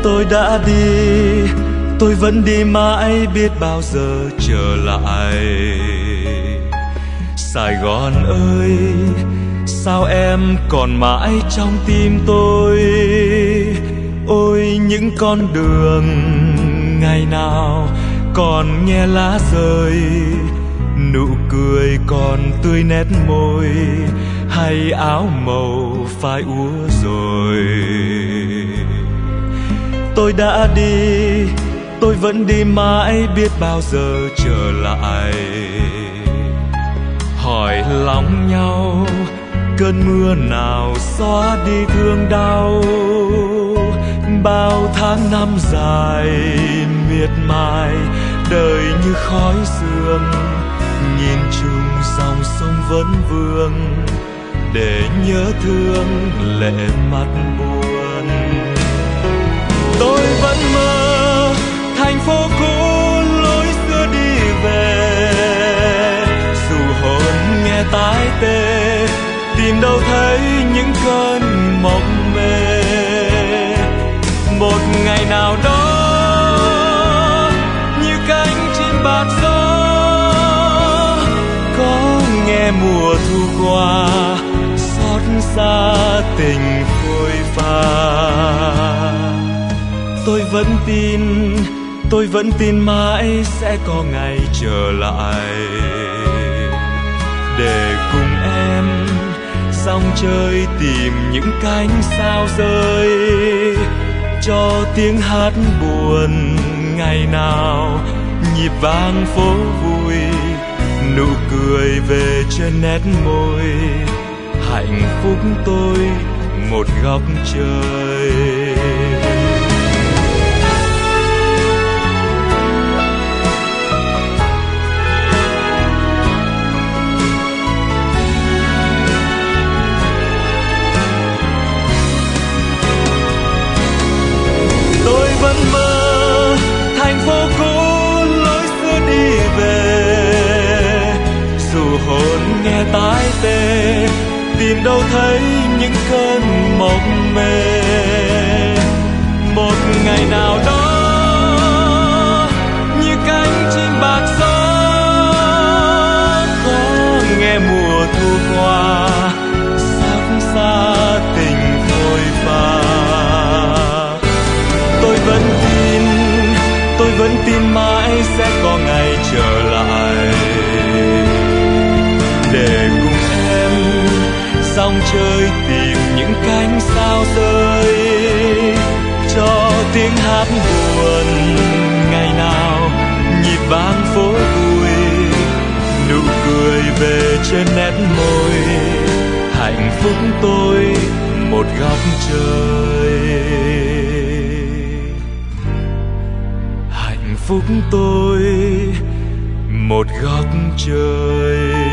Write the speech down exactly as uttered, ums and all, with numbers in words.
Tôi đã đi, tôi vẫn đi mãi, biết bao giờ trở lại. Sài Gòn ơi, sao em còn mãi trong tim tôi? Ôi những con đường ngày nào còn nghe lá rơi, nụ cười còn tươi nét môi, hay áo màu phai úa rồi. Tôi đã đi, tôi vẫn đi mãi, biết bao giờ trở lại. Hỏi lòng nhau, cơn mưa nào xóa đi thương đau? Bao tháng năm dài miệt mài, đời như khói sương, nhìn chung dòng sông vẫn vương, để nhớ thương lệ mắt buồn. Tôi vẫn mơ thành phố cũ lối xưa đi về, dù hồn nghe tái tê, tìm đâu thấy những cơn mộng mê. Một ngày nào đó như cánh chim bạt gió, có nghe mùa thu qua, xót xa tình phôi pha. Tôi vẫn tin, tôi vẫn tin mãi sẽ có ngày trở lại, để cùng em dòng chơi tìm những cánh sao rơi, cho tiếng hát buồn ngày nào nhịp vang phố vui, nụ cười về trên nét môi, hạnh phúc tôi một góc trời. Tôi vẫn mơ thành phố cũ lối xưa đi về, dù hồn nghe tái tê, tìm đâu thấy những cơn mộng mê. Một ngày nào đó như cánh chim bạt gió, có nghe mùa thu qua, xót xa tình phôi pha. Tôi vẫn tin, tôi vẫn tin mãi sẽ có ngày trở lại, để cùng em dòng chơi tìm những cánh sao rơi, cho tiếng hát buồn ngày nào nhịp vang phố vui, nụ cười về trên nét môi, hạnh phúc tôi một góc trời. Hạnh phúc tôi một góc trời.